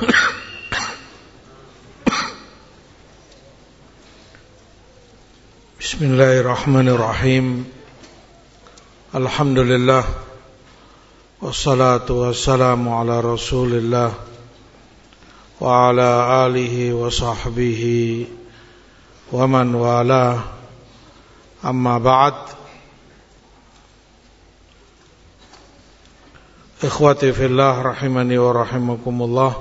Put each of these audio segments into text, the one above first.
Bismillahirrahmanirrahim. Alhamdulillah. Wassalatu wassalamu ala Rasulillah wa ala alihi wa sahbihi wa man wala. Amma ba'd. Ikhwati fillah rahimani wa rahimakumullah.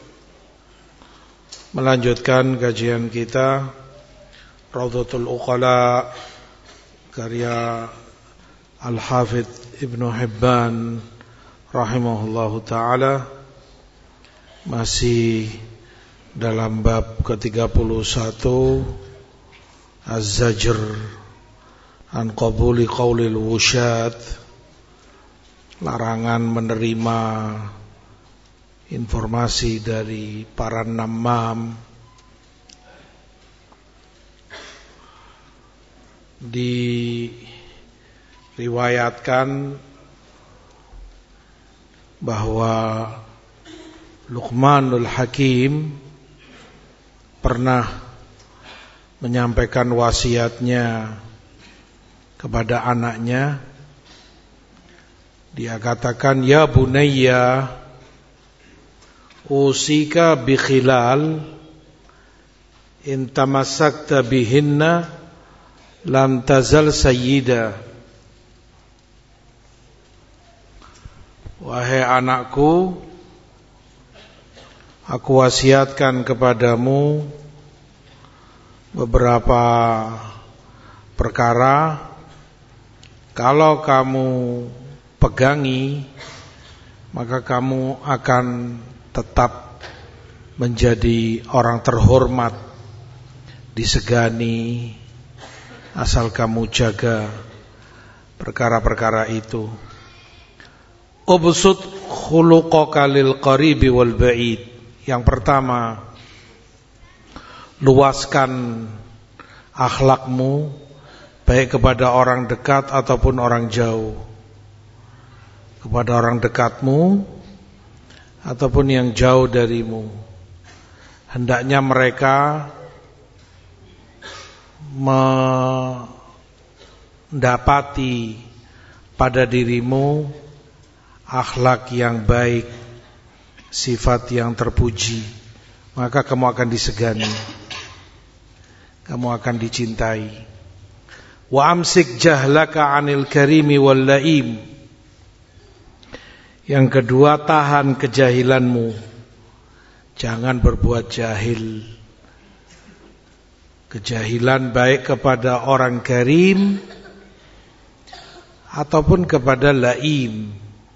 Melanjutkan kajian kita Rawdatul Uqala karya Al-Hafidh Ibnu Hibban rahimahullahu ta'ala. Masih dalam bab ke-31 Az-Zajr an qabuli qaulil wusyat, larangan menerima informasi dari para namam. Diriwayatkan bahwa Luqmanul Hakim pernah menyampaikan wasiatnya kepada anaknya. Dia katakan, ya bunayya usika bi khilal in tamassakta bihinna lam tazal sayyida. Wahai anakku, aku wasiatkan kepadamu beberapa perkara. Kalau kamu pegangi, maka kamu akan tetap menjadi orang terhormat, disegani, asal kamu jaga perkara-perkara itu. Ubsut khuluqaka lil qaribi wal ba'id. Yang pertama, luaskan akhlakmu baik kepada orang dekat ataupun orang jauh. Kepada orang dekatmu ataupun yang jauh darimu. Hendaknya mereka mendapati pada dirimu akhlak yang baik, sifat yang terpuji, maka kamu akan disegani, kamu akan dicintai. Wa amsik jahlaka 'anil karimi wal laim. Yang kedua, tahan kejahilanmu, jangan berbuat jahil. Kejahilan baik kepada orang karim ataupun kepada laim.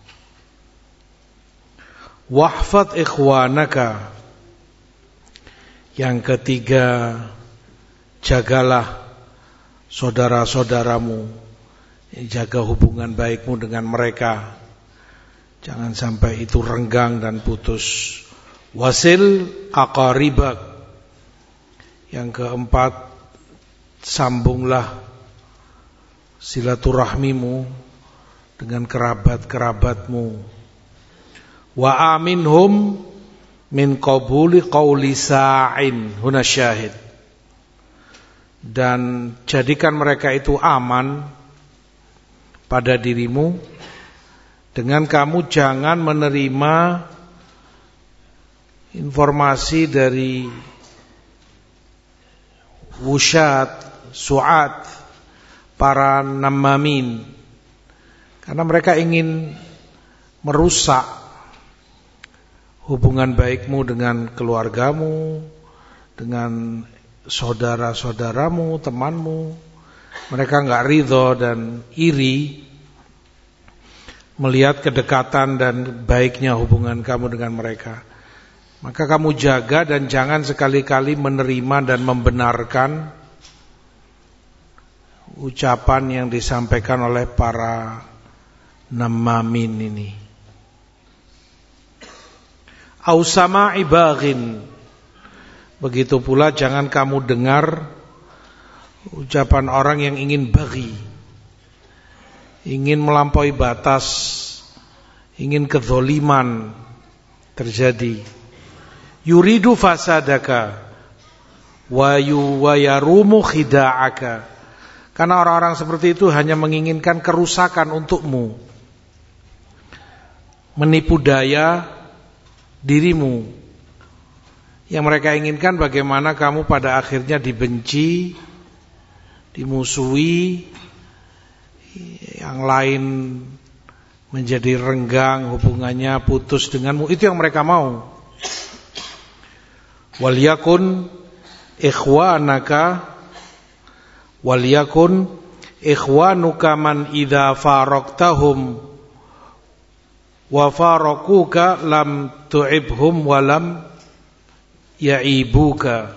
Wahfad ikhwanaka. Yang ketiga, jagalah saudara-saudaramu, jaga hubungan baikmu dengan mereka, jangan sampai itu renggang dan putus. Wasil aqaribak. Yang keempat, sambunglah silaturahmimu dengan kerabat-kerabatmu. Wa aminhum min qabuli qauli sa'in. Huna syahid. Dan jadikan mereka itu aman pada dirimu dengan kamu jangan menerima informasi dari wusyat, su'at, para namamin. Karena mereka ingin merusak hubungan baikmu dengan keluargamu, dengan saudara-saudaramu, temanmu. Mereka enggak ridho dan iri melihat kedekatan dan baiknya hubungan kamu dengan mereka. Maka kamu jaga dan jangan sekali-kali menerima dan membenarkan ucapan yang disampaikan oleh para namamin ini. Ausama ibaghin. Begitu pula jangan kamu dengar ucapan orang yang ingin baghi, ingin melampaui batas, ingin kezoliman terjadi. yuridu fasadaka wa yarumu khida'aka. Karena orang-orang seperti itu hanya menginginkan kerusakan untukmu, menipu daya dirimu. Yang mereka inginkan bagaimana kamu pada akhirnya dibenci, dimusuhi, yang lain menjadi renggang hubungannya, putus denganmu. Itu yang mereka mau. Waliyakun ikhwanuka man idza faraqtahum wa faraquka lam tu'ibhum wa lam ya'ibuka.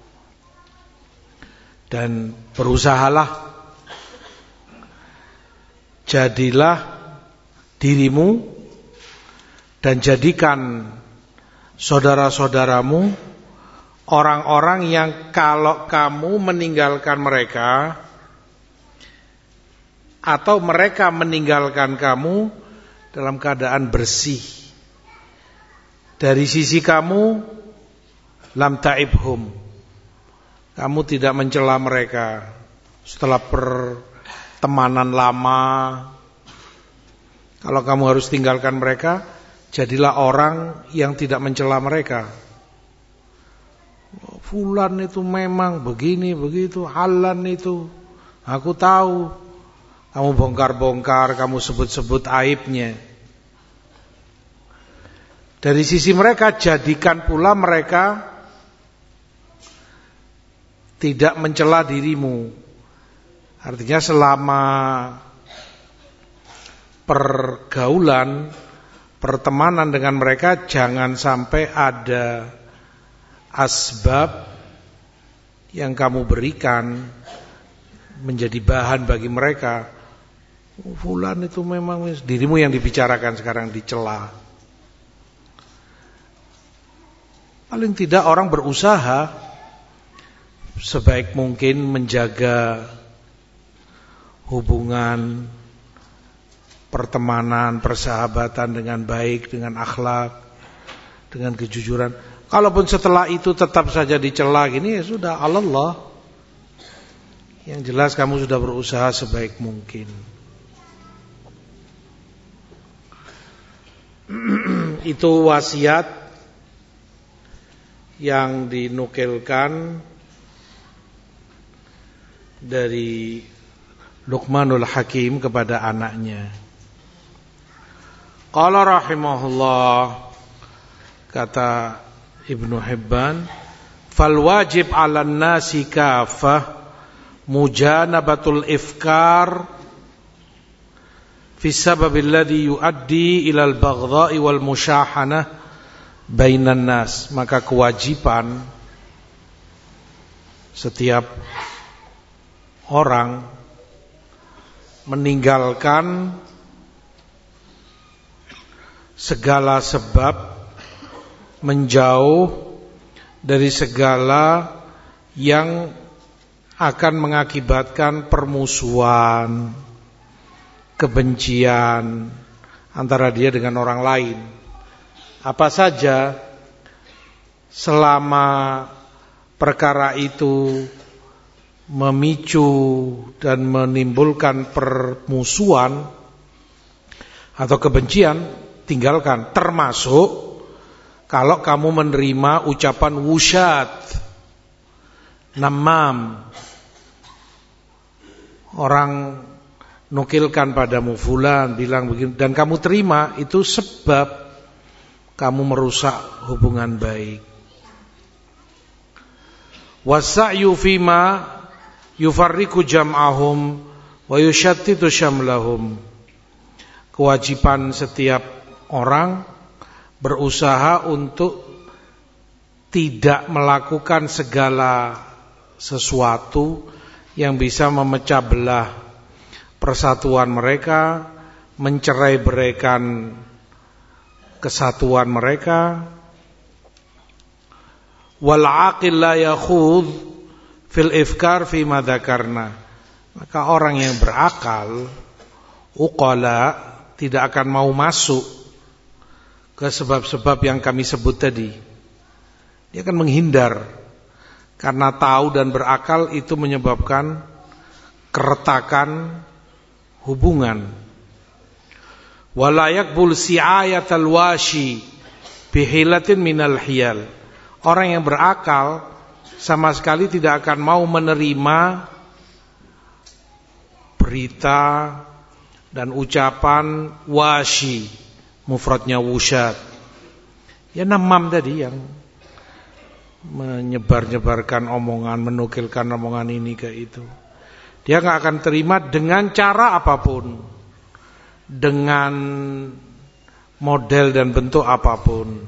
Dan berusahalah, jadilah dirimu dan jadikan saudara-saudaramu orang-orang yang kalau kamu meninggalkan mereka atau mereka meninggalkan kamu dalam keadaan bersih. Dari sisi kamu, lam ta'ibhum, kamu tidak mencela mereka. Setelah pertemanan lama, kalau kamu harus tinggalkan mereka, jadilah orang yang tidak mencela mereka. Fulan itu memang begini, begitu, Alan itu, aku tahu. Kamu bongkar-bongkar, kamu sebut-sebut aibnya. Dari sisi mereka, jadikan pula mereka tidak mencela dirimu. Artinya selama pergaulan, pertemanan dengan mereka, jangan sampai ada asbab yang kamu berikan menjadi bahan bagi mereka. Fulan itu memang, dirimu yang dibicarakan sekarang, dicela. Paling tidak orang berusaha sebaik mungkin menjaga hubungan pertemanan, persahabatan dengan baik, dengan akhlak, dengan kejujuran. Kalaupun setelah itu tetap saja dicela gini, ya sudah, Allah. Yang jelas kamu sudah berusaha sebaik mungkin. Itu wasiat yang dinukilkan dari Luqmanul Hakim kepada anaknya. Qala rahimahullah, kata Ibnu Hibban, fal wajib 'alan nasi kafah mujanabatul ifkar fi sababil ladzi yuaddi ilal baghdha'i wal musyahanah bainan nas. Maka kewajiban setiap orang meninggalkan segala sebab, menjauh dari segala yang akan mengakibatkan permusuhan, kebencian antara dia dengan orang lain. Apa saja selama perkara itu memicu dan menimbulkan permusuhan atau kebencian, tinggalkan. Termasuk kalau kamu menerima ucapan wusyat, namam, orang nukilkan padamu, fulan bilang begini, dan kamu terima, itu sebab kamu merusak hubungan baik. Wasa'yu fima yufarriqu jam'ahum wa yushattitu syamlahum. Kewajiban setiap orang berusaha untuk tidak melakukan segala sesuatu yang bisa memecah belah persatuan mereka, mencerai-beraikan kesatuan mereka. Wal aqil la yakhudh fil ifkar fi ma dzakarna. Maka orang yang berakal, uqala, tidak akan mau masuk ke sebab-sebab yang kami sebut tadi. Dia akan menghindar karena tahu dan berakal itu menyebabkan keretakan hubungan. Wala yaqbul si'ayatal washi bihilatin minal hiyal. Orang yang berakal sama sekali tidak akan mau menerima berita dan ucapan washi, mufradnya wusyat. Ya namam tadi yang menyebar-nyebarkan omongan, menukilkan omongan ini ke itu. Dia nggak akan terima dengan cara apapun, dengan model dan bentuk apapun.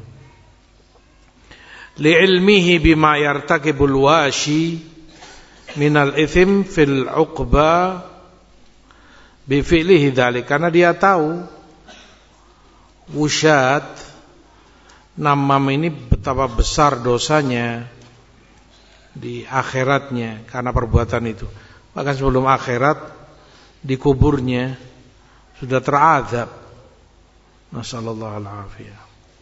Li'ilmihi bima yartakibul washi minal ithim fil uqba bifi'lihi dzalik, karena dia tahu wusyat namam ini betapa besar dosanya di akhiratnya karena perbuatan itu. Bahkan sebelum akhirat di kuburnya sudah terazab. Nasallallahu alaihi.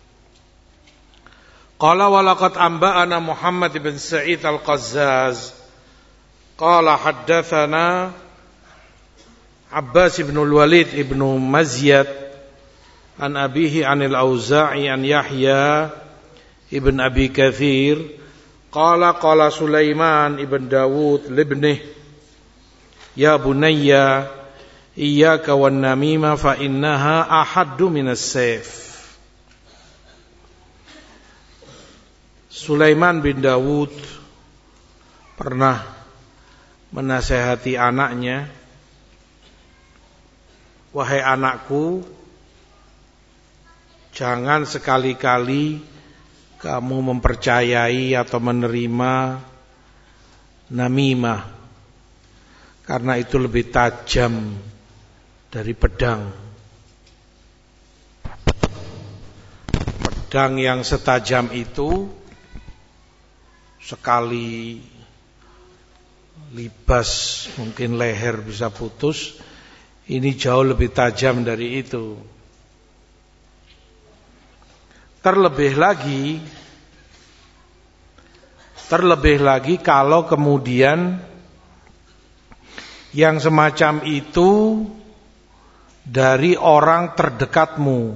Qala wa laqad anba'ana Muhammad bin Sa'id al-Qazzaz qala haddatsana Abbas bin al-Walid ibn Mazyad an abihi anil Auza'i an Yahya ibn Abi Katsir qala qala Sulaiman ibn Dawud libnih ya bunayya iyyaka wan namima fa innaha ahaddu minas sayf. Sulaiman bin Dawud pernah menasihati anaknya, wahai anakku, jangan sekali-kali kamu mempercayai atau menerima namimah, karena itu lebih tajam dari pedang. Pedang yang setajam itu sekali libas mungkin leher bisa putus. Ini jauh lebih tajam dari itu. Terlebih lagi kalau kemudian yang semacam itu dari orang terdekatmu,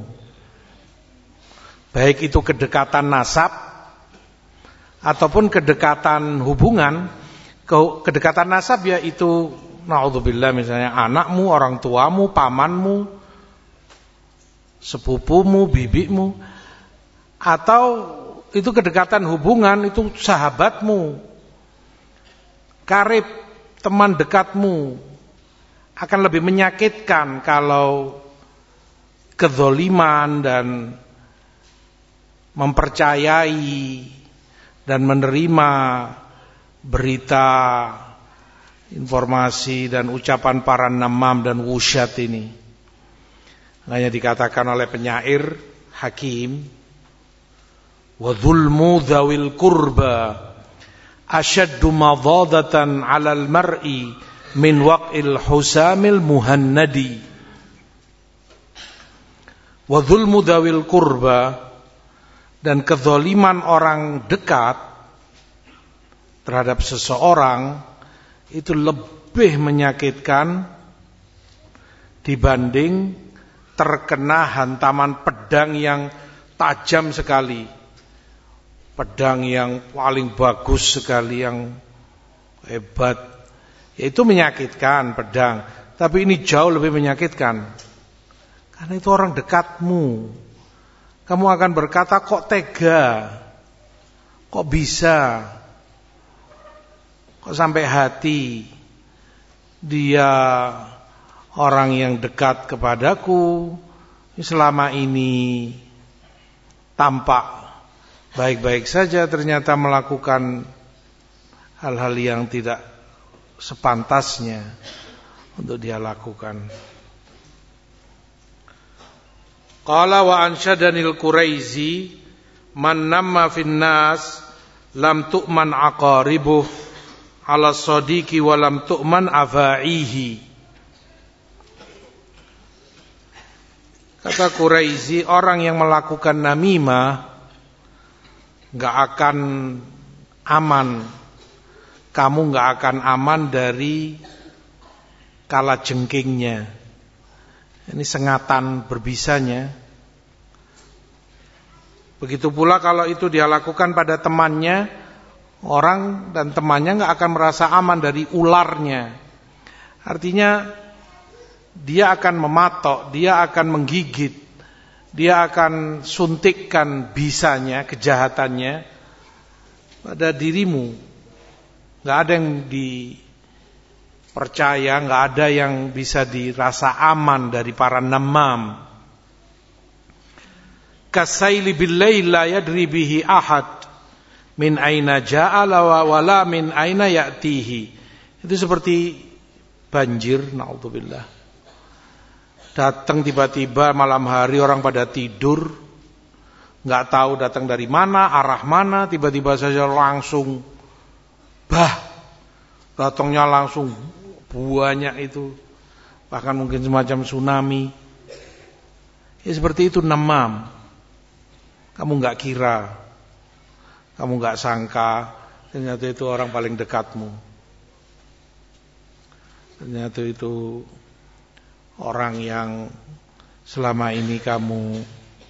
baik itu kedekatan nasab ataupun kedekatan hubungan. Kedekatan nasab yaitu na'udzubillah misalnya anakmu, orang tuamu, pamanmu, sepupumu, bibimu, atau itu kedekatan hubungan itu sahabatmu, karib, teman dekatmu. Akan lebih menyakitkan kalau kezoliman dan mempercayai dan menerima berita, informasi dan ucapan para namam dan wusyat ini. Hanya dikatakan oleh penyair Hakim, wa dzulmu dzawil qurba ashaddu madadatan 'alal mar'i min waqil husamil muhannadi. Wa dzulmu dzawil qurba, dan kezaliman orang dekat terhadap seseorang itu lebih menyakitkan dibanding terkena hantaman pedang yang tajam sekali, pedang yang paling bagus sekali, yang hebat. Itu menyakitkan pedang, tapi ini jauh lebih menyakitkan karena itu orang dekatmu. Kamu akan berkata, kok tega, kok bisa, kok sampai hati dia orang yang dekat kepadaku, selama ini tampak baik-baik saja, ternyata melakukan hal-hal yang tidak sepantasnya untuk dia lakukan. Qala wa anshadanil Quraizi man namma fin nas lam tu'man aqaribuh ala sadiqi wa lam tu'man afaihi. Kata Quraizi, orang yang melakukan namimah nggak akan aman. Kamu nggak akan aman dari kalajengkingnya. Ini sengatan berbisanya. Begitu pula kalau itu dia lakukan pada temannya, orang dan temannya nggak akan merasa aman dari ularnya. Artinya dia akan mematok, dia akan menggigit, dia akan suntikkan bisanya, kejahatannya pada dirimu. Nggak ada yang dipercaya, nggak ada yang bisa dirasa aman dari para namam. Kasaili bil-lail la yadri bihi ahad min aina ja'ala wa la min aina ya'tihi. Itu seperti banjir, naudzubillah. Datang tiba-tiba malam hari, orang pada tidur, nggak tahu datang dari mana, arah mana, tiba-tiba saja langsung datangnya langsung banyak itu, bahkan mungkin semacam tsunami. Ya seperti itu namam. Kamu nggak kira, kamu nggak sangka, ternyata itu orang paling dekatmu. Ternyata itu orang yang selama ini kamu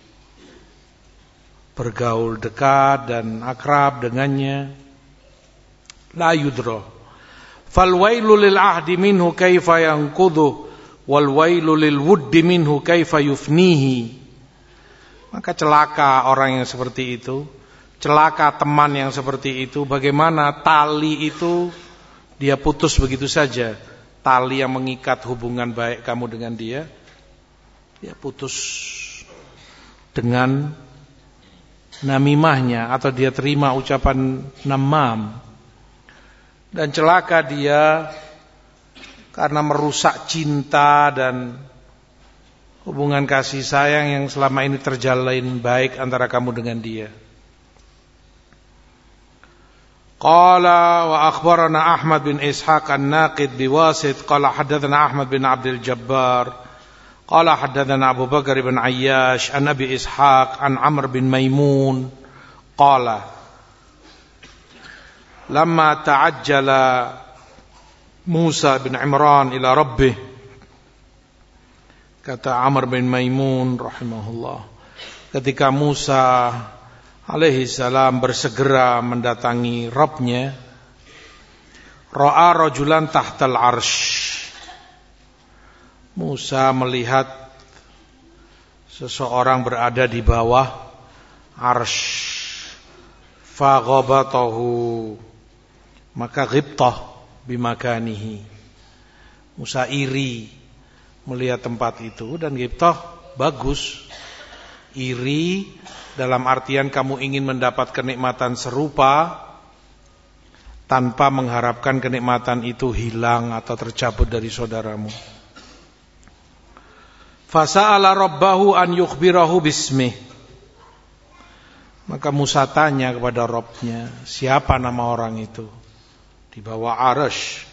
bergaul dekat dan akrab dengannya. La yudra. Fal wailu lil ahdi minhu kaifa yanqudhu wal wailu lil wuddi minhu kaifa yufnihi. Maka celaka orang yang seperti itu, celaka teman yang seperti itu. Bagaimana tali itu dia putus begitu saja, tali yang mengikat hubungan baik kamu dengan dia putus dengan namimahnya, atau dia terima ucapan namam. Dan celaka dia karena merusak cinta dan hubungan kasih sayang yang selama ini terjalin baik antara kamu dengan dia. Qala wa akhbarana Ahmad bin Ishaq an-Naqid biwasit qala haddatsana Ahmad bin Abdul Jabbar qala haddatsana Abu Bakar bin Ayyash an Abi Ishaq an Amr bin Maimun qala lamma ta'ajjala Musa bin Imran ila rabbih. Kata Amr bin Maimun rahimahullah, ketika Musa alaihi salam bersegera mendatangi Rabbnya, ra'a rajulan tahtal arsh. Musa melihat seseorang berada di bawah arsh. Faghabatahu, maka ghibtah bimakanihi. Musa iri melihat tempat itu, dan ghibtah bagus. Iri dalam artian kamu ingin mendapat kenikmatan serupa tanpa mengharapkan kenikmatan itu hilang atau tercabut dari saudaramu. Fasa'ala rabbahu an yukhbirahu bismih. Maka Musa tanya kepada Rabbnya, siapa nama orang itu di bawah arasy?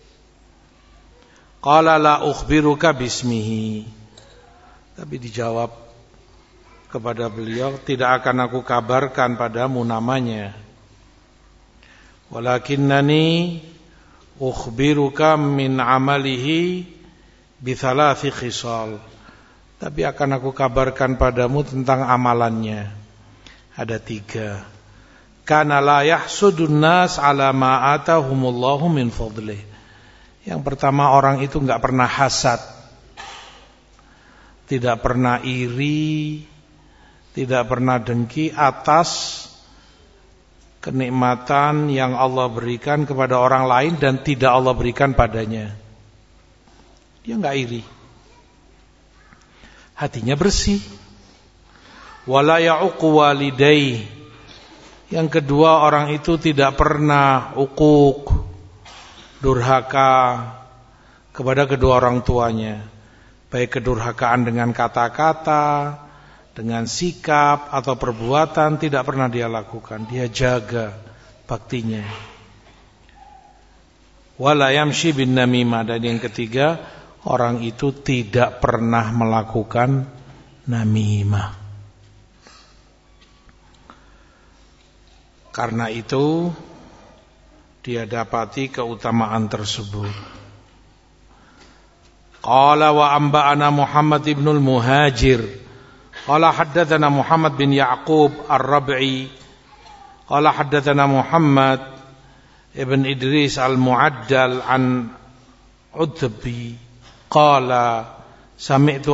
Qala la ukhbiruka bismihi. Tapi dijawab kepada beliau, tidak akan aku kabarkan padamu namanya. Walakinnani ukhbiruka min amalihi bi thalathi khisal. Tapi akan aku kabarkan padamu tentang amalannya. Ada 3. Kana la yahsudun nas ala ma atahumullahu min fadlih. Yang pertama, orang itu enggak pernah hasad, tidak pernah iri, tidak pernah dengki atas kenikmatan yang Allah berikan kepada orang lain dan tidak Allah berikan padanya. Dia enggak iri, hatinya bersih. Wala ya'uqu walidayhi. Yang kedua, orang itu tidak pernah uquq, durhaka kepada kedua orang tuanya, baik kedurhakaan dengan kata-kata, dengan sikap atau perbuatan, tidak pernah dia lakukan. Dia jaga baktinya. Wala yamshi bin namimah. Dan yang ketiga, orang itu tidak pernah melakukan namimah. Karena itu dia dapati keutamaan tersebut. Qala wa amba'ana Muhammad ibnul Muhajir qala haddatsana Muhammad bin Ya'qub Ar-Rab'i qala haddatsana Muhammad ibn Idris Al-Mu'addal an Utbi qala sami'tu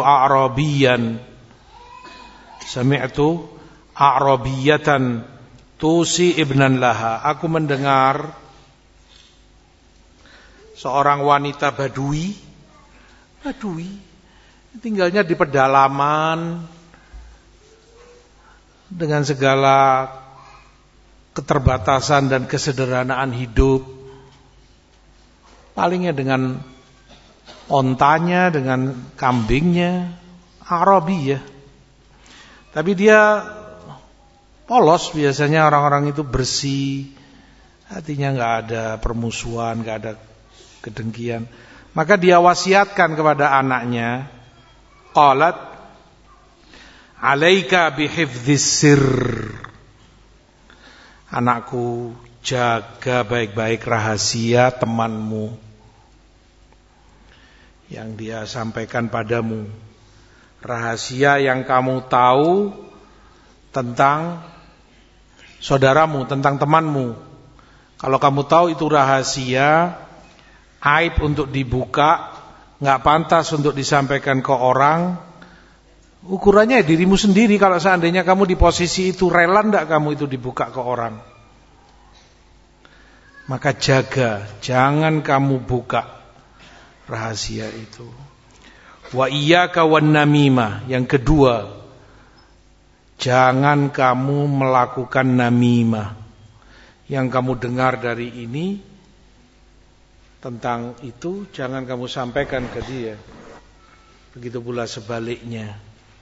a'rabiyatan tusi ibnan laha. Aku mendengar seorang wanita badui tinggalnya di pedalaman dengan segala keterbatasan dan kesederhanaan hidup, palingnya dengan ontanya, dengan kambingnya, Arabi ya. Tapi dia polos, biasanya orang-orang itu bersih, hatinya nggak ada permusuhan, nggak ada kedengkian. Maka dia wasiatkan kepada anaknya, qalat alaika bihifdzis sirr. Anakku, jaga baik-baik rahasia temanmu yang dia sampaikan padamu. Rahasia yang kamu tahu tentang saudaramu, tentang temanmu. Kalau kamu tahu itu rahasia, aib untuk dibuka, nggak pantas untuk disampaikan ke orang, ukurannya dirimu sendiri. Kalau seandainya kamu di posisi itu, rela enggak kamu itu dibuka ke orang? Maka jaga, jangan kamu buka rahasia itu. Wa iyyaka wan namimah. Yang kedua, jangan kamu melakukan namimah. Yang kamu dengar dari ini tentang itu, jangan kamu sampaikan ke dia. Begitu pula sebaliknya.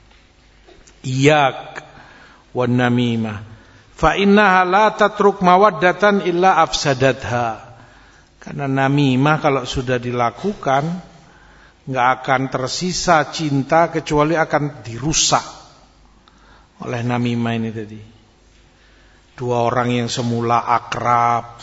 Iyyak wan namimah fa innaha la tatruk mawaddatan illa afsadatha. Karena namimah kalau sudah dilakukan enggak akan tersisa cinta kecuali akan dirusak oleh namimah ini tadi. Dua orang yang semula akrab,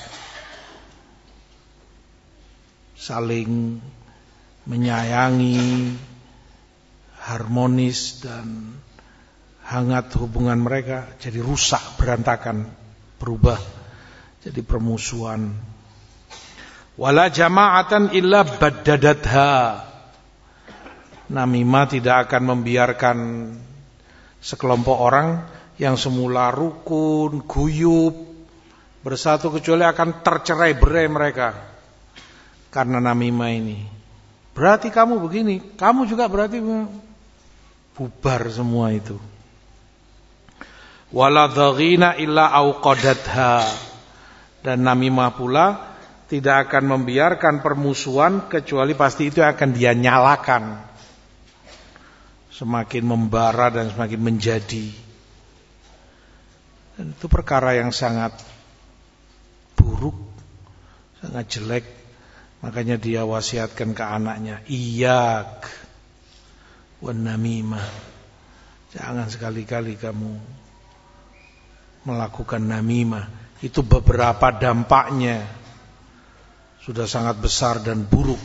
saling menyayangi, harmonis dan hangat hubungan mereka jadi rusak, berantakan, berubah jadi permusuhan. Wala jama'atan illa baddadatha. Namimah tidak akan membiarkan sekelompok orang yang semula rukun, guyub, bersatu, kecuali akan tercerai-berai mereka karena namimah ini. Berarti kamu begini, kamu juga berarti, bubar semua itu. Wala dhaghina illa auqadatha. Dan namimah pula tidak akan membiarkan permusuhan kecuali pasti itu akan dia nyalakan, semakin membara dan semakin menjadi. Dan itu perkara yang sangat buruk, sangat jelek. Makanya dia wasiatkan ke anaknya, iyyak wan namimah. Jangan sekali-kali kamu melakukan namimah. Itu beberapa dampaknya sudah sangat besar dan buruk.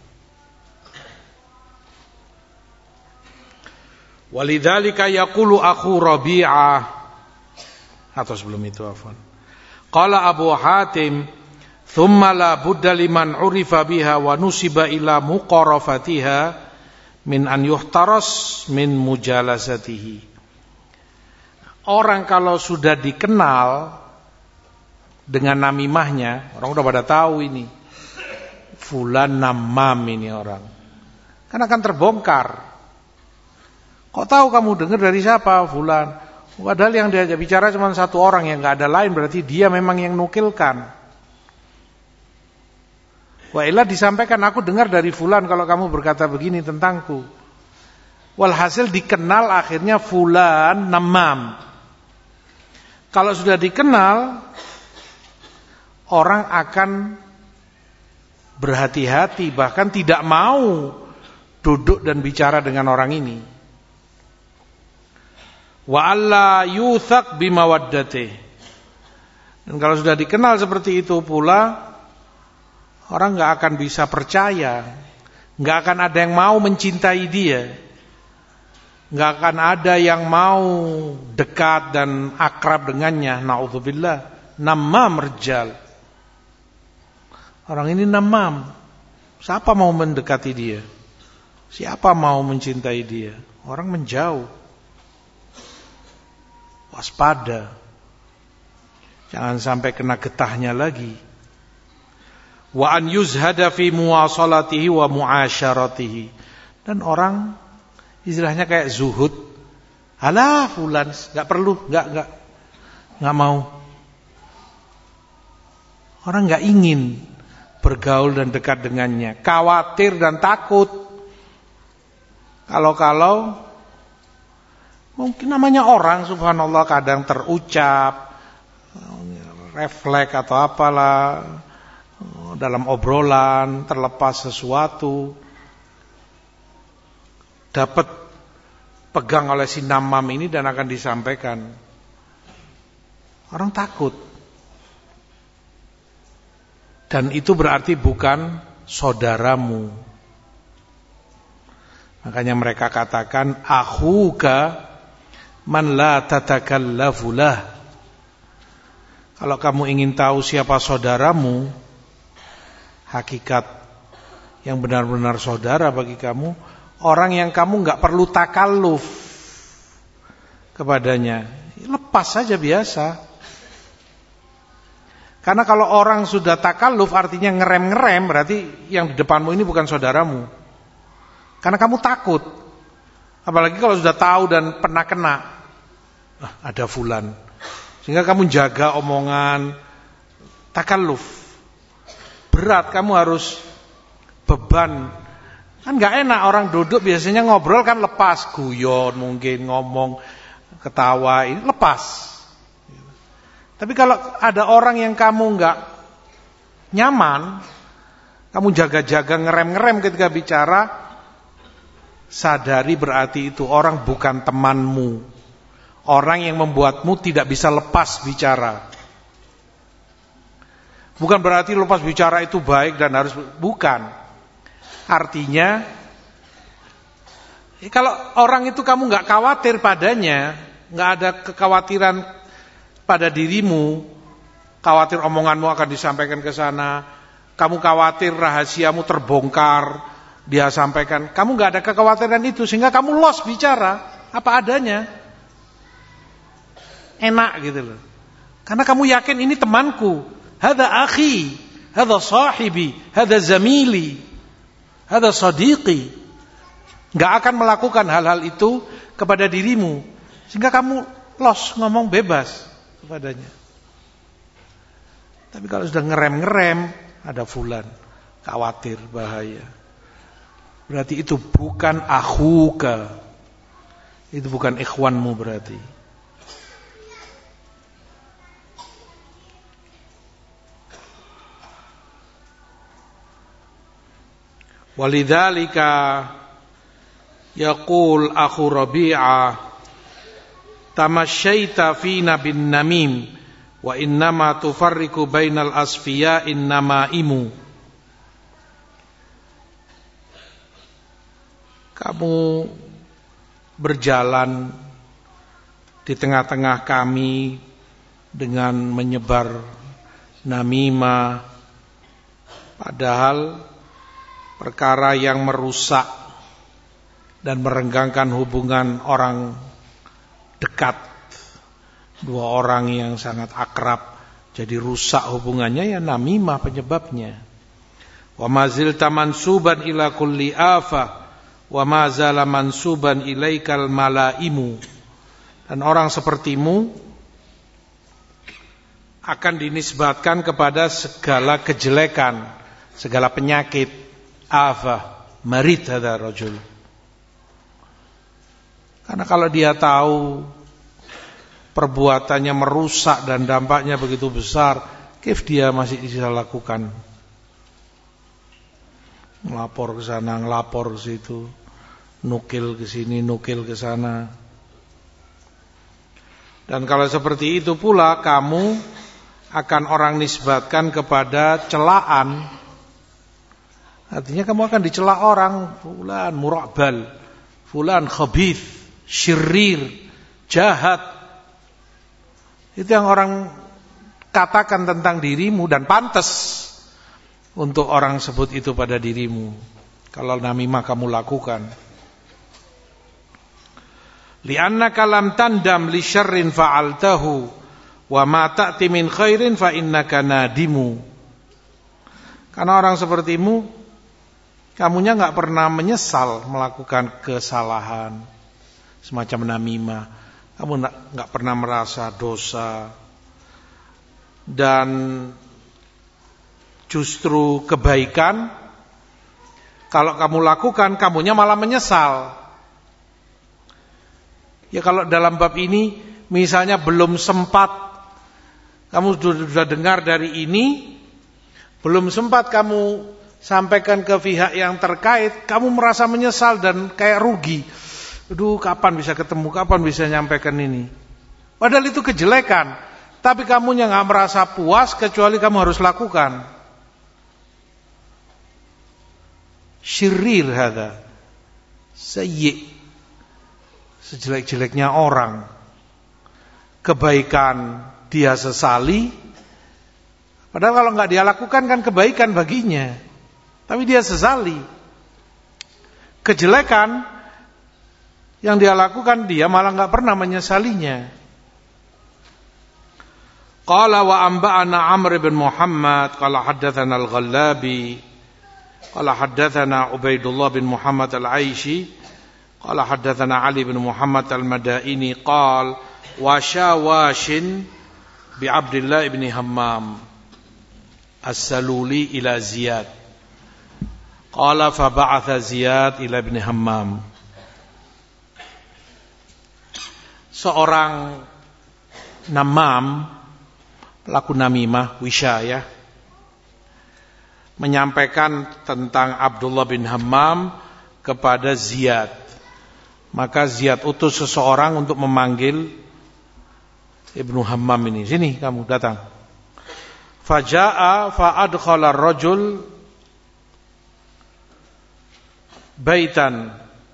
Walidzalika yaqulu akhu Rabi'ah, atau sebelum itu afwan. Qala Abu Hatim, thumma la budda liman urifa biha wa nusiba ila muqarafatiha min an yuhtaras min mujalasatihi. Orang kalau sudah dikenal dengan namimahnya, orang udah pada tahu ini fulan namam ini orang, kan akan terbongkar. Kok tahu kamu dengar dari siapa? Fulan. Padahal yang diajak bicara cuma satu orang, yang nggak ada lain, berarti dia memang yang nukilkan. Wa illa disampaikan, aku dengar dari fulan kalau kamu berkata begini tentangku. Walhasil dikenal akhirnya fulan namam. Kalau sudah dikenal, orang akan berhati-hati, bahkan tidak mau duduk dan bicara dengan orang ini. Wa alla yuthaq bimawaddatihi. Dan kalau sudah dikenal seperti itu pula, orang nggak akan bisa percaya, nggak akan ada yang mau mencintai dia, nggak akan ada yang mau dekat dan akrab dengannya. Na'udzubillah, namam rijal. Orang ini namam. Siapa mau mendekati dia? Siapa mau mencintai dia? Orang menjauh. Waspada. Jangan sampai kena getahnya lagi. Wa an yuzhada fi muwasalatihi wa muasyaratihi. Dan orang istilahnya kayak zuhud. Alah fulan, enggak perlu, enggak mau. Orang enggak ingin bergaul dan dekat dengannya, khawatir dan takut. Kalau mungkin namanya orang, subhanallah, kadang terucap, refleks atau apalah, dalam obrolan terlepas sesuatu, dapat pegang oleh si namam ini dan akan disampaikan. Orang takut. Dan itu berarti bukan saudaramu. Makanya mereka katakan akhuka man la tatakallafu lah. Kalau kamu ingin tahu siapa saudaramu, hakikat yang benar-benar saudara bagi kamu, orang yang kamu enggak perlu takalluf kepadanya. Lepas saja biasa. Karena kalau orang sudah takalluf artinya ngerem-ngerem, berarti yang di depanmu ini bukan saudaramu. Karena kamu takut. Apalagi kalau sudah tahu dan pernah kena. Ada fulan. Sehingga kamu jaga omongan, takalluf. Berat, kamu harus beban. Kan gak enak orang duduk biasanya ngobrol kan lepas. Guyon mungkin, ngomong, ketawa, ini lepas. Tapi kalau ada orang yang kamu enggak nyaman, kamu jaga-jaga ngerem-ngerem ketika bicara, sadari berarti itu orang bukan temanmu. Orang yang membuatmu tidak bisa lepas bicara. Bukan berarti lepas bicara itu baik dan harus, bukan. Artinya, kalau orang itu kamu enggak khawatir padanya, enggak ada kekhawatiran pada dirimu, khawatir omonganmu akan disampaikan ke sana, kamu khawatir rahasiamu terbongkar, dia sampaikan, kamu gak ada kekhawatiran itu, sehingga kamu los bicara, apa adanya, enak gitu loh, karena kamu yakin ini temanku, hadza akhi, hadza sahibi, hadza zamili, hadza sadiqi, gak akan melakukan hal-hal itu kepada dirimu, sehingga kamu los, ngomong bebas padanya. Tapi kalau sudah ngerem-ngerem, ada fulan, khawatir, bahaya. Berarti itu bukan akhuka. Itu bukan ikhwanmu berarti. Walidzalika yaqul akhu Rabi'ah tamasyaita fina bin namim wa innama tufarriqu bainal asfiya innamaimu. Kamu berjalan di tengah-tengah kami dengan menyebar namimah, padahal perkara yang merusak dan merenggangkan hubungan orang dekat, dua orang yang sangat akrab jadi rusak hubungannya, ya namimah penyebabnya. Wa mazilta mansuban ila kulli afa wa mazala mansuban ilaikal malaimu. Dan orang sepertimu akan dinisbatkan kepada segala kejelekan, segala penyakit. Afa, marid hadza rajul. Karena kalau dia tahu perbuatannya merusak dan dampaknya begitu besar, kif dia masih bisa lakukan? Ngelapor ke sana, ngelapor ke situ, nukil ke sini, nukil ke sana. Dan kalau seperti itu pula kamu akan orang nisbatkan kepada celaan. Artinya kamu akan dicela orang, fulan murabal, fulan khabith, syirrir, jahat. Itu yang orang katakan tentang dirimu dan pantas untuk orang sebut itu pada dirimu. Kalau namimah kamu lakukan. Li'annaka lam tandam li syarrin fa'altahu wa ma ta'ti min khairin fa innaka nadimu. Karena orang sepertimu, kamunya enggak pernah menyesal melakukan kesalahan semacam namimah. Kamu enggak pernah merasa dosa. Dan justru kebaikan kalau kamu lakukan, kamunya malah menyesal. Ya kalau dalam bab ini misalnya belum sempat kamu sudah dengar dari ini, belum sempat kamu sampaikan ke pihak yang terkait, kamu merasa menyesal dan kayak rugi. Aduh, kapan bisa ketemu, kapan bisa nyampaikan ini. Padahal itu kejelekan, tapi kamunya enggak merasa puas kecuali kamu harus lakukan. Syirrir hada, sayyi, sejelek-jeleknya orang. Kebaikan dia sesali, padahal kalau enggak dia lakukan kan kebaikan baginya, tapi dia sesali. Kejelekan yang dia lakukan dia malah enggak pernah menyesalinya. Qala wa anba'ana Amr bin Muhammad qala haddatsana al-Ghallabi qala haddatsana Ubaidullah bin Muhammad al-Aishi qala haddatsana Ali bin Muhammad al-Madaini qala wa shawashin bi Abdullah bin Hammam as-Saluli ila Ziyad qala fa ba'atha Ziyad ila bin Hammam. Seorang namam, pelaku namimah, wisyayah, menyampaikan tentang Abdullah bin Hammam kepada Ziyad. Maka Ziyad utus seseorang untuk memanggil Ibnu Hammam ini. Sini kamu datang. Faja'a fa'adkhala ar-rajul baitan.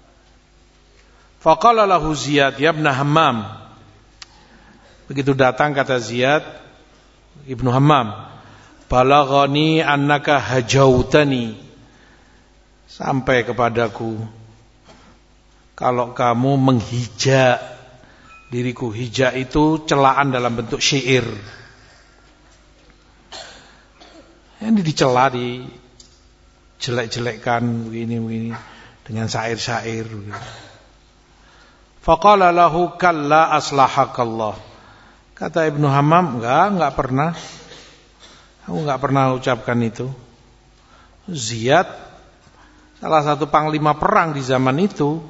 Faqala lahu Ziyad, ya Ibnu Hammam. Begitu datang kata Ziyad, Ibnu Hammam, balaghani annaka hajautani, sampai kepadaku kalau kamu menghija diriku. Hija itu celaan dalam bentuk syair. Ini dicela, dijelek-jelekkan begini dengan syair-syair. Faqala lahu kalla aslahakallah. Kata Ibnu Hammam, enggak pernah. Aku enggak pernah ucapkan itu. Ziyad salah satu panglima perang di zaman itu.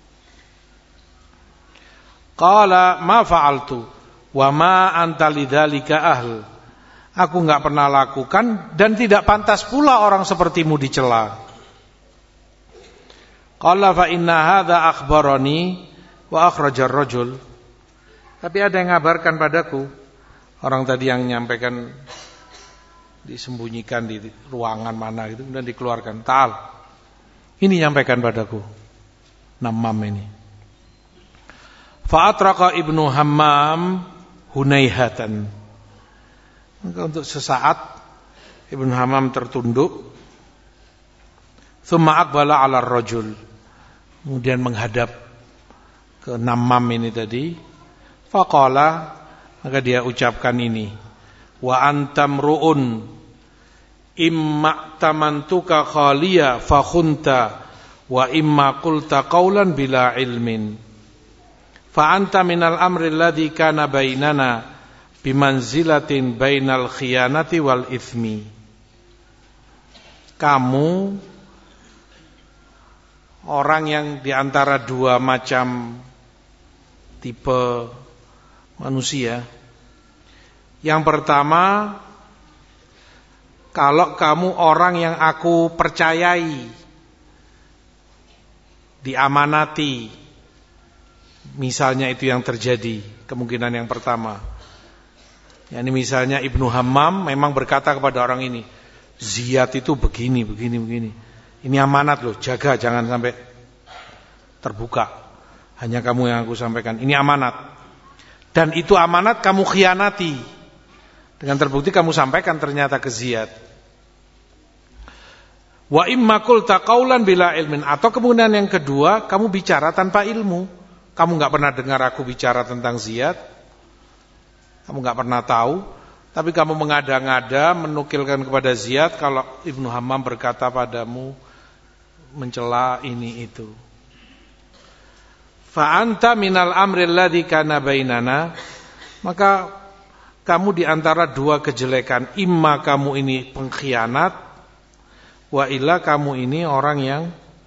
Qala ma fa'altu wa ma anta lidzalika ahl. Aku enggak pernah lakukan dan tidak pantas pula orang sepertimu dicela. Qala fa inna hadza akhbarani wa akhrajar rajul. Tapi ada yang ngabarkan padaku, orang tadi yang menyampaikan disembunyikan di ruangan mana gitu, kemudian dikeluarkan. Ta'al, ini nyampaikan padaku Namam ini. Fa'atraqa Ibnu Hammam hunaihatan. Maka untuk sesaat Ibnu Hammam tertunduk. Tsumma aqbala 'ala ar-rajul. Kemudian menghadap ke Namam ini tadi. Faqala, maka dia ucapkan ini, wa antam ru'un imma tamantuka khaliya fa khunta wa imma qulta qawlan bila ilmin fa anta minal amri alladhi kana bainana bimanzilatin bainal khiyanati wal ithmi. Kamu orang yang diantara dua macam tipe manusia. Yang pertama, kalau kamu orang yang aku percayai, diamanati, misalnya itu yang terjadi, kemungkinan yang pertama. Yani misalnya Ibnu Hammam memang berkata kepada orang ini, Ziyad itu begini. Ini amanat loh, jaga jangan sampai terbuka. Hanya kamu yang aku sampaikan. Ini amanat. Dan itu amanat kamu khianati. Dengan terbukti kamu sampaikan ternyata ke Ziyad. Wa imma qulta qaulan bila ilmin, atau kemudian yang kedua kamu bicara tanpa ilmu. Kamu enggak pernah dengar aku bicara tentang Ziyad. Kamu enggak pernah tahu, tapi kamu mengada-ngada menukilkan kepada Ziyad kalau Ibnu Hammam berkata padamu mencela ini itu. Fa anta minal amri alladzi kana bainana, maka kamu di antara dua kejelekan, imma kamu ini pengkhianat, wa illa kamu ini orang yang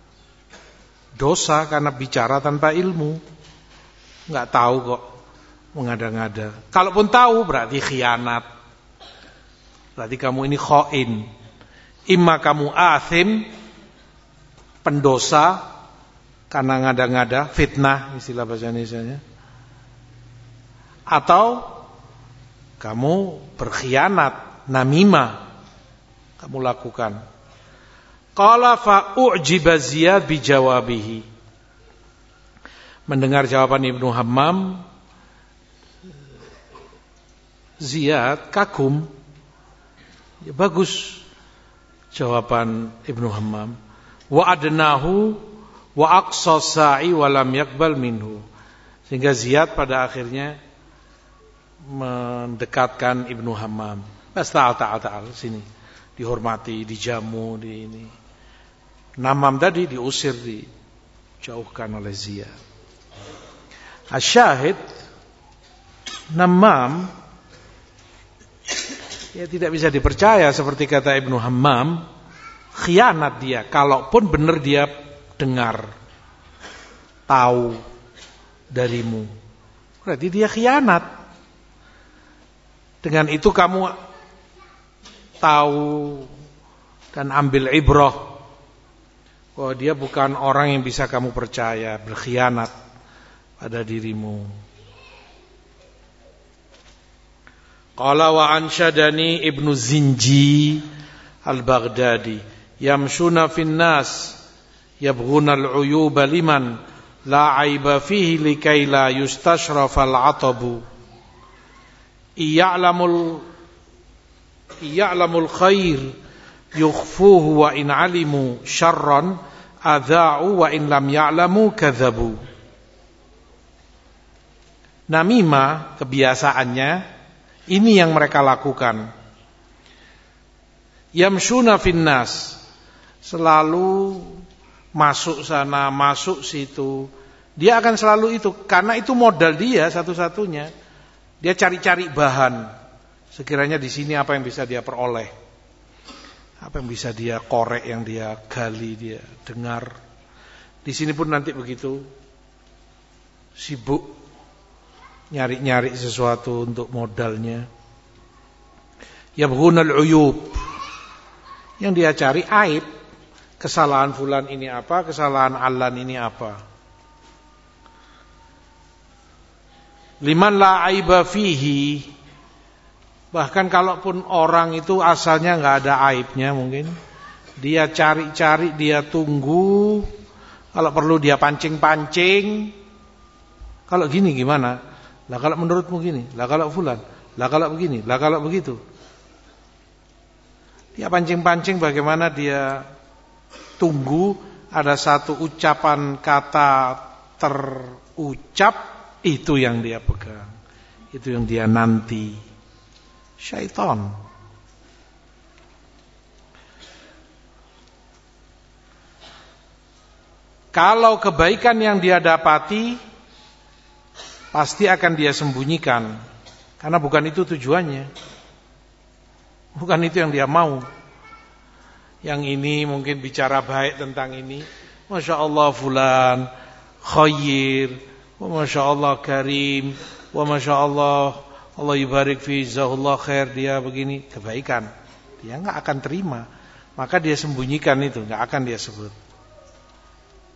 dosa karena bicara tanpa ilmu. Enggak tahu kok, mengada-ngada. Kalaupun tahu berarti khianat. Berarti kamu ini khain. Imma kamu athim, pendosa karena ngada-ngada, fitnah istilah bahasa Indonesianya. Atau kamu berkhianat, namimah kamu lakukan. Qala fa u'jiba Ziyad bijawabihi. Mendengar jawaban Ibnu Hammam, Ziyad kagum. Ya, bagus jawaban Ibnu Hammam. Wa adnahu wa aqsa sa'i wa lam yaqbal minhu. Sehingga Ziyad pada akhirnya mendekatkan Ibnu Hammam. Ta'al sini. Dihormati, dijamu, di ini. Namam tadi diusir, dijauhkan oleh Ziyad. Asyahid, Namam ya tidak bisa dipercaya seperti kata Ibnu Hammam, khianat dia. Kalaupun benar dia dengar, tahu darimu, berarti dia khianat. Dengan itu kamu tahu dan ambil ibrah bahwa dia bukan orang yang bisa kamu percaya, berkhianat pada dirimu. Qala wa ansyadani Ibnu Zinji al-Baghdadi yamshuna fin nas yabghuna al-uyuba liman la aiba fihi likay la yustashraf al-atabu iya'lamul khair yukhfuhu wa in alimu syarran adha'u wa in lam ya'lamu kadzabu. Namimah kebiasaannya ini yang mereka lakukan. Yamshuna finnas, selalu masuk sana, masuk situ. Dia akan selalu itu, karena itu modal dia satu-satunya. Dia cari-cari bahan. Sekiranya di sini apa yang bisa dia peroleh. Apa yang bisa dia korek, yang dia gali, dia dengar. Di sini pun nanti begitu sibuk nyari-nyari sesuatu untuk modalnya. Yabghunal uyub, yang dia cari aib. Kesalahan fulan ini apa, kesalahan alan ini apa. Liman la aiba fihi, bahkan kalaupun orang itu asalnya enggak ada aibnya, mungkin dia cari-cari, dia tunggu, kalau perlu dia pancing-pancing. Kalau gini gimana? Lah kalau menurutmu gini, lah kalau fulan, lah kalau begini, lah kalau begitu. Dia pancing-pancing, bagaimana dia tunggu ada satu ucapan kata terucap, itu yang dia pegang, itu yang dia nanti. Syaitan. Kalau kebaikan yang dia dapati, pasti akan dia sembunyikan, karena bukan itu tujuannya, bukan itu yang dia mau. Yang ini mungkin bicara baik tentang ini, Masya Allah fulan khair, wa Masya Allah karim, wa Masya Allah Allah yubarik fi jazahullah khair, dia begini, kebaikan. Dia enggak akan terima, maka dia sembunyikan itu, enggak akan dia sebut.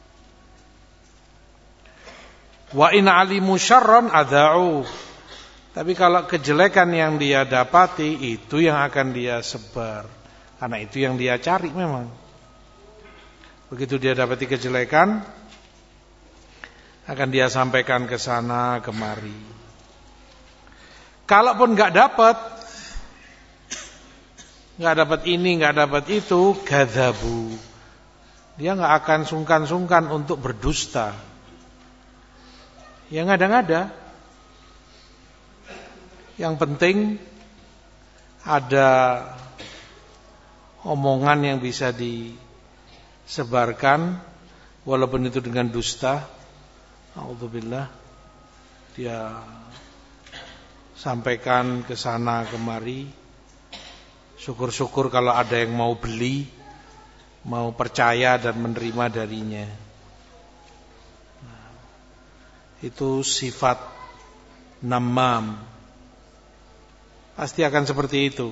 Wa in alimu syarran adha'u, Tapi kalau kejelekan yang dia dapati, itu yang akan dia sebar. Karena itu yang dia cari memang. Begitu dia dapati kejelekan, akan dia sampaikan ke sana kemari. Kalaupun nggak dapat ini, nggak dapat itu, gadzabu. Dia nggak akan sungkan-sungkan untuk berdusta. Yang ngada-ngada. Yang penting ada omongan yang bisa disebarkan, walaupun itu dengan dusta. A'udzubillah. Dia sampaikan ke sana kemari. Syukur-syukur kalau ada yang mau beli, mau percaya dan menerima darinya. Itu sifat namam. Pasti akan seperti itu.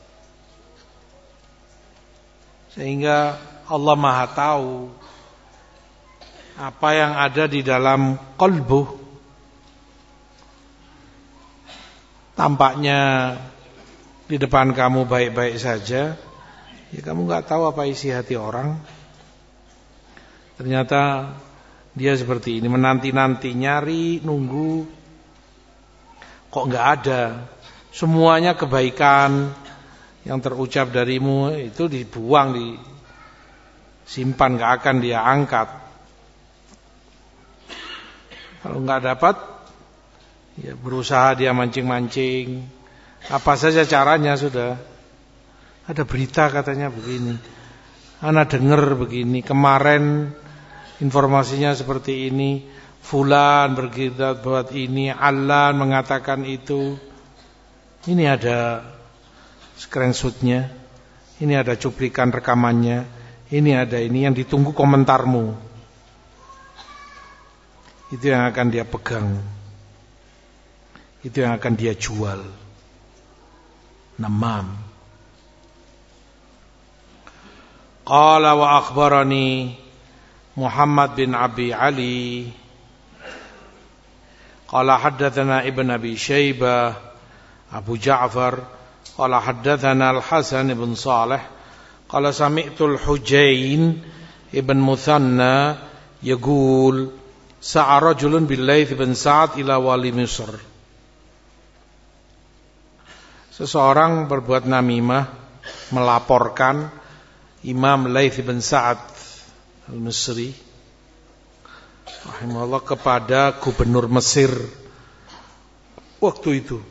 Sehingga Allah Maha tahu apa yang ada di dalam qalbu. Tampaknya di depan kamu baik-baik saja, ya kamu nggak tahu apa isi hati orang. Ternyata dia seperti ini, menanti-nanti, nyari, nunggu, kok nggak ada. Semuanya kebaikan yang terucap darimu itu dibuang, disimpan, nggak akan dia angkat. Kalau nggak dapat, ya berusaha dia mancing-mancing. Apa saja caranya sudah. Ada berita katanya begini, ana dengar begini, kemarin informasinya seperti ini, fulan berkita buat ini, Alan mengatakan itu. Ini ada screenshotnya, ini ada cuplikan rekamannya, ini ada ini, yang ditunggu komentarmu. Itu yang akan dia pegang, itu yang akan dia jual. Namam. Qala wa akhbarani Muhammad bin Abi Ali qala haddatsana Ibn Abi Syaibah Abu Ja'far qala haddatsana Al-Hasan bin Salih qala sami'tu Al-Hujain ibn Muthanna yaqul sa'a rajulun bil Laits bin Sa'ad ila wali Misr. Seseorang berbuat namimah, melaporkan Imam Laits bin Sa'ad Al-Misri rahimahullah kepada gubernur Mesir waktu itu.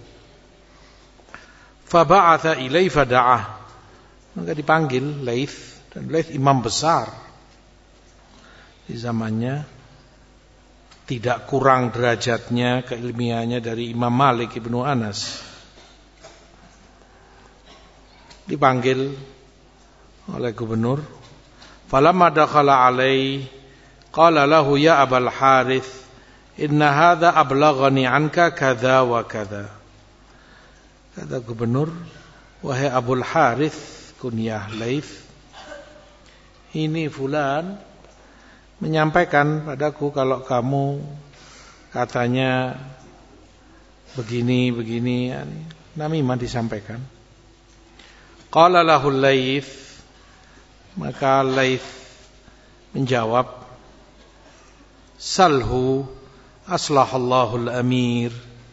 Faba'atha ilaihi fada'ah. Maka dipanggil Laits, dan Laits imam besar di zamannya, tidak kurang derajatnya, keilmiannya dari Imam Malik Ibnu Anas. Dipanggil oleh gubernur. Falamma dakhala alaihi qala lahu ya Abul Harith inna hadza ablaghani anka kadza wa kadza. Kata gubernur, wahai Abul Harith, kunyah Laits, ini fulan menyampaikan padaku kalau kamu katanya begini, namimah disampaikan. Qala lahu Laits, maka Laits menjawab, salhu aslahallahu al-amir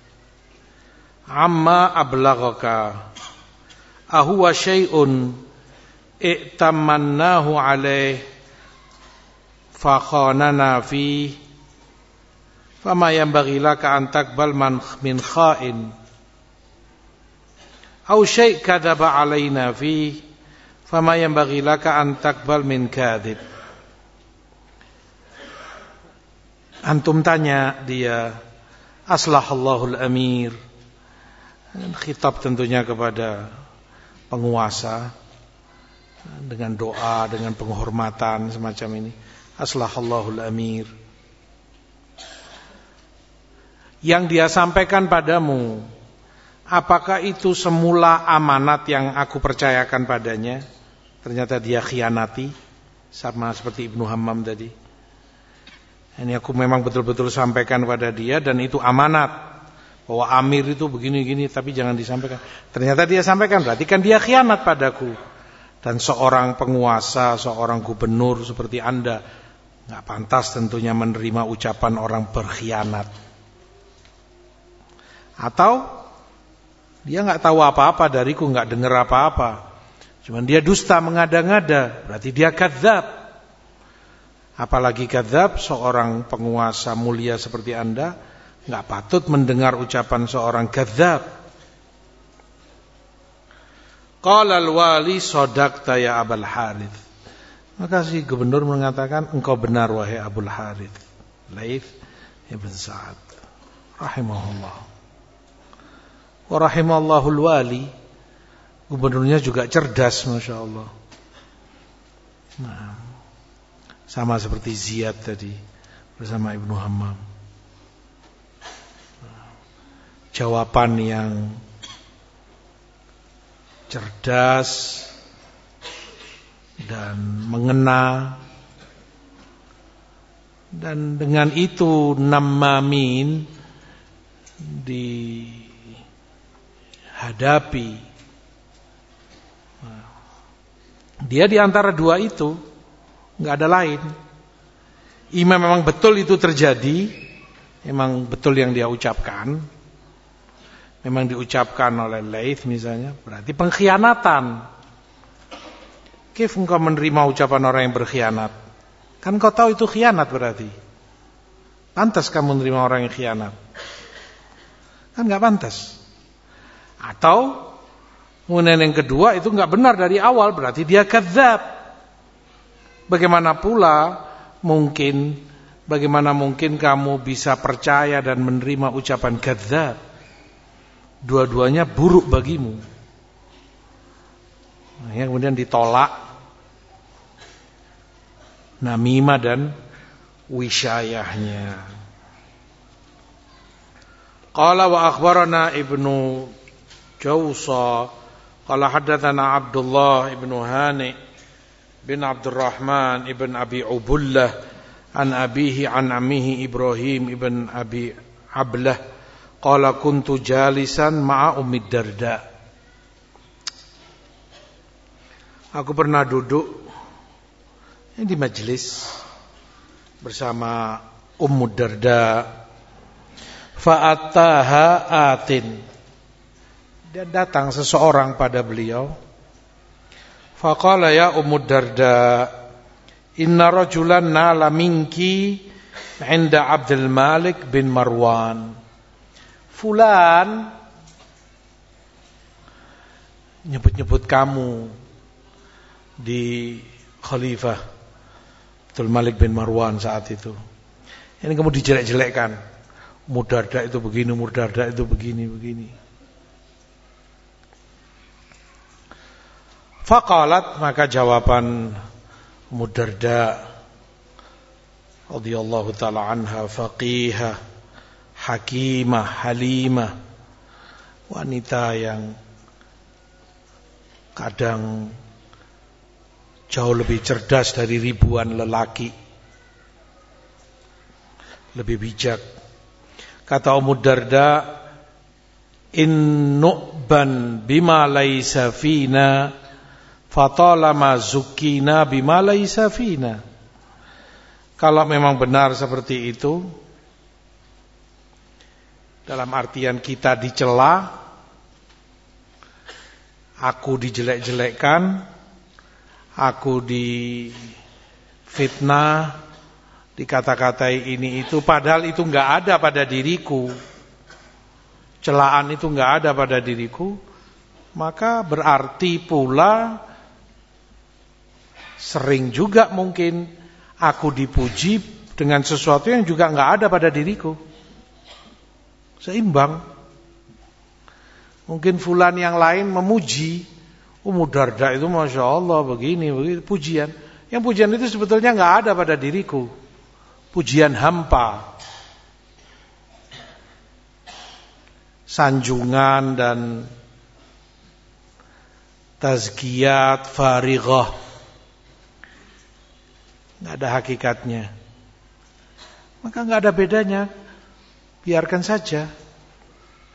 amma ablaghaka ahuwa syai'un i'tamannahu alaih fakhanana fi fama yanbaghi laka an taqbal min kha'in aw syai' kadzaba alaina fi fama yanbaghi laka an taqbal min kadzib. Antum tanya dia, aslahallahul amir, khitab tentunya kepada penguasa dengan doa, dengan penghormatan semacam ini. Aslahallahul amir. Yang dia sampaikan padamu, apakah itu semula amanat yang aku percayakan padanya? Ternyata dia khianati, sama seperti Ibnu Hammam tadi. Ini aku memang betul-betul sampaikan pada dia, dan itu amanat bahwa amir itu begini-gini, tapi jangan disampaikan. Ternyata dia sampaikan, berarti kan dia khianat padaku. Dan seorang penguasa, seorang gubernur seperti Anda, nggak pantas tentunya menerima ucapan orang berkhianat. Atau dia nggak tahu apa-apa dariku, nggak dengar apa-apa. Cuman dia dusta, mengada-ngada, berarti dia kadzab. Apalagi kadzab, seorang penguasa mulia seperti Anda nggak patut mendengar ucapan seorang kadzab. Qala al-wali sadaqta ya Abul Harits. Maka si gubernur mengatakan, engkau benar wahai Abul Harits. Laits ibn Sa'ad rahimahullah. Wa rahimahallahul wali. Gubernurnya juga cerdas, Masya Allah. Nah, sama seperti Ziyad tadi bersama Ibnu Hammam. Jawaban yang cerdas dan mengena, dan dengan itu namamin dihadapi. Dia di antara dua itu, nggak ada lain. Imam memang betul itu terjadi, memang betul yang dia ucapkan, memang diucapkan oleh Laits misalnya, berarti pengkhianatan. Kif engkau menerima ucapan orang yang berkhianat? Kan kau tahu itu khianat berarti. Pantas kamu menerima orang yang khianat? Kan nggak pantas. Atau kemudian yang kedua itu nggak benar dari awal, berarti dia kadzab. Bagaimana mungkin kamu bisa percaya dan menerima ucapan kadzab? Dua-duanya buruk bagimu. Nah, yang kemudian ditolak namimah dan wisyayahnya. Qala wa akhbarana Ibnu Jawsa qala haddatsana Abdullah ibnu Hani bin Abdurrahman ibn Abi Ubullah an abihi an ammihi Ibrahim ibn Abi Ablah qala kuntu jalisan ma'a Ummi Darda. Aku pernah duduk di majelis bersama Ummu Darda. Fa'ataha atin. Dan datang seseorang pada beliau. Faqala ya Ummu Darda, inna rajulan nala minki 'inda Abdul Malik bin Marwan. Fulan nyebut-nyebut kamu di Khalifah Abdul Malik bin Marwan saat itu. Ini kamu dijelek-jelekkan. Mudarda itu begini, Mudarda itu begini. Faqalat, maka jawaban Mudarda radhiyallahu taala anha, faqihah, hakimah, halimah, wanita yang kadang jauh lebih cerdas dari ribuan lelaki, lebih bijak. Kata Ummu Darda, in nu'ban bima laysa fina fatalama zukkina bima laysa fina. Kalau memang benar seperti itu, dalam artian kita dicela, aku dijelek-jelekkan, aku difitnah, dikata-katai ini itu, padahal itu enggak ada pada diriku, celaan itu enggak ada pada diriku, maka berarti pula sering juga mungkin aku dipuji dengan sesuatu yang juga enggak ada pada diriku. Seimbang. Mungkin fulan yang lain memuji Ummu Darda itu Masya Allah begini, pujian. Yang pujian itu sebetulnya enggak ada pada diriku. Pujian hampa, sanjungan dan tazkiyat farighah, nggak ada hakikatnya. Maka nggak ada bedanya, biarkan saja.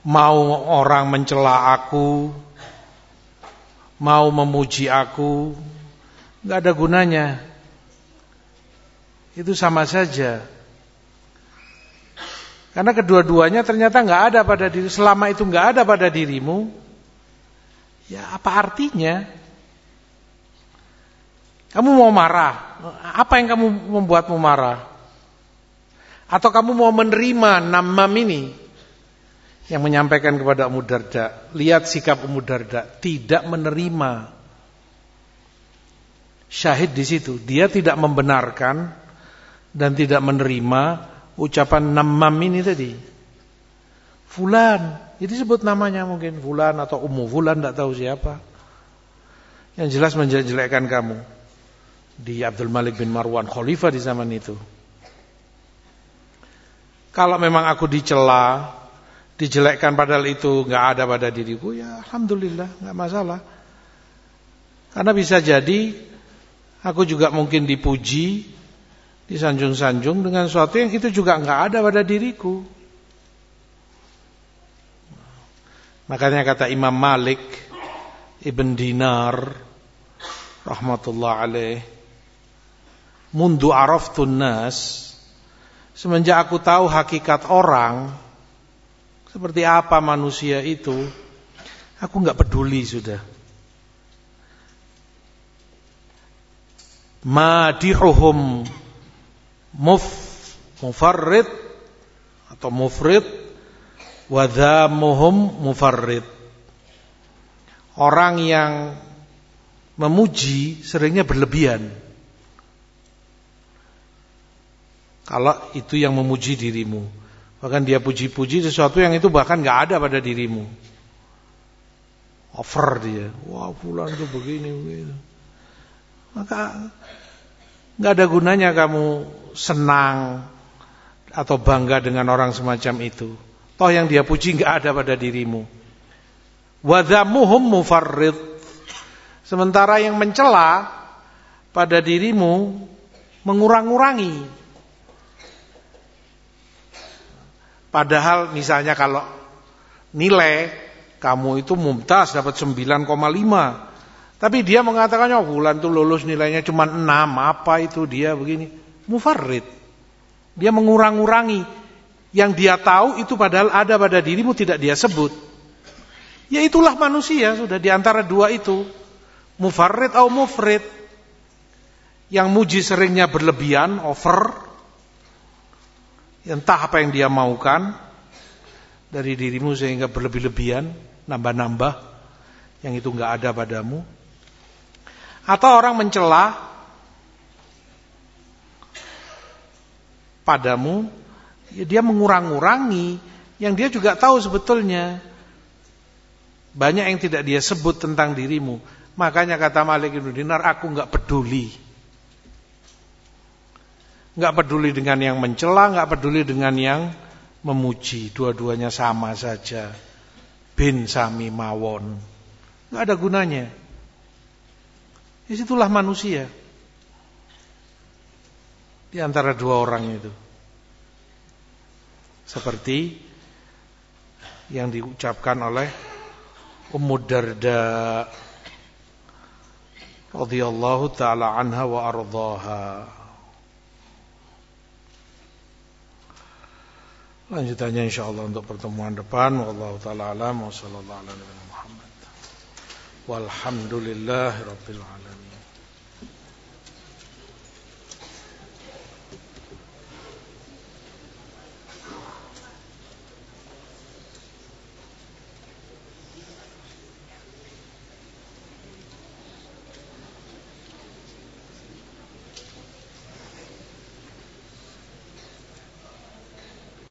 mau orang mencela aku, mau memuji aku, nggak ada gunanya. Itu sama saja. Karena kedua-duanya ternyata nggak ada pada diri. Selama itu nggak ada pada dirimu, ya apa artinya? Kamu mau marah, apa yang kamu membuatmu marah? Atau kamu mau menerima namam ini yang menyampaikan kepada Ummu Darda? Lihat sikap Ummu Darda, tidak menerima. Syahid di situ, dia tidak membenarkan dan tidak menerima ucapan namam ini tadi. Fulan, jadi sebut namanya mungkin Fulan atau Ummu Fulan, tidak tahu siapa. Yang jelas menjelek-jelekkan kamu. Di Abdul Malik bin Marwan, khalifah di zaman itu. Kalau memang aku dicela, dijelekkan padahal itu nggak ada pada diriku, ya alhamdulillah, nggak masalah. Karena bisa jadi aku juga mungkin dipuji, disanjung-sanjung dengan sesuatu yang itu juga nggak ada pada diriku. Makanya kata Imam Malik Ibn Dinar rahmatullah alaih, mundu araftun nas, semenjak aku tahu hakikat orang, seperti apa manusia itu, aku enggak peduli sudah. Madihuhum mufarrid atau mufrid, wadhamuhum mufarrid. Orang yang memuji seringnya berlebihan. Kalau itu yang memuji dirimu, bahkan dia puji-puji sesuatu yang itu bahkan gak ada pada dirimu. Over dia, wah fulan itu begini. Maka gak ada gunanya kamu senang atau bangga dengan orang semacam itu. Toh yang dia puji gak ada pada dirimu. Wadhamuhum mufarrid. Sementara yang mencela pada dirimu mengurang-urangi. Padahal misalnya kalau nilai kamu itu mumtaz dapat 9,5, tapi dia mengatakan oh bulan itu lulus nilainya cuma 6, apa itu dia begini? Mufarrid. Dia mengurang-urangi. Yang dia tahu itu padahal ada pada dirimu tidak dia sebut. Ya itulah manusia, sudah di antara dua itu. Mufarrid atau mufrid. Yang muji seringnya berlebihan, over. Entah apa yang dia maukan dari dirimu sehingga berlebih-lebihan, nambah-nambah yang itu enggak ada padamu. Atau orang mencela padamu, ya dia mengurang-urangi yang dia juga tahu sebetulnya banyak yang tidak dia sebut tentang dirimu. Makanya kata Malik bin Dinar, aku enggak peduli. Enggak peduli dengan yang mencela, enggak peduli dengan yang memuji. Dua-duanya sama saja. Bin sami mawon. Enggak ada gunanya. Disitulah manusia. Di antara dua orang itu. Seperti yang diucapkan oleh Ummu Darda radhiyallahu ta'ala anha wa ardhaha. Lanjutannya insyaallah untuk pertemuan depan. Wallahu taala alam wa sallallahu ala nabiyina Muhammad. Walhamdulillahirabbil alamin.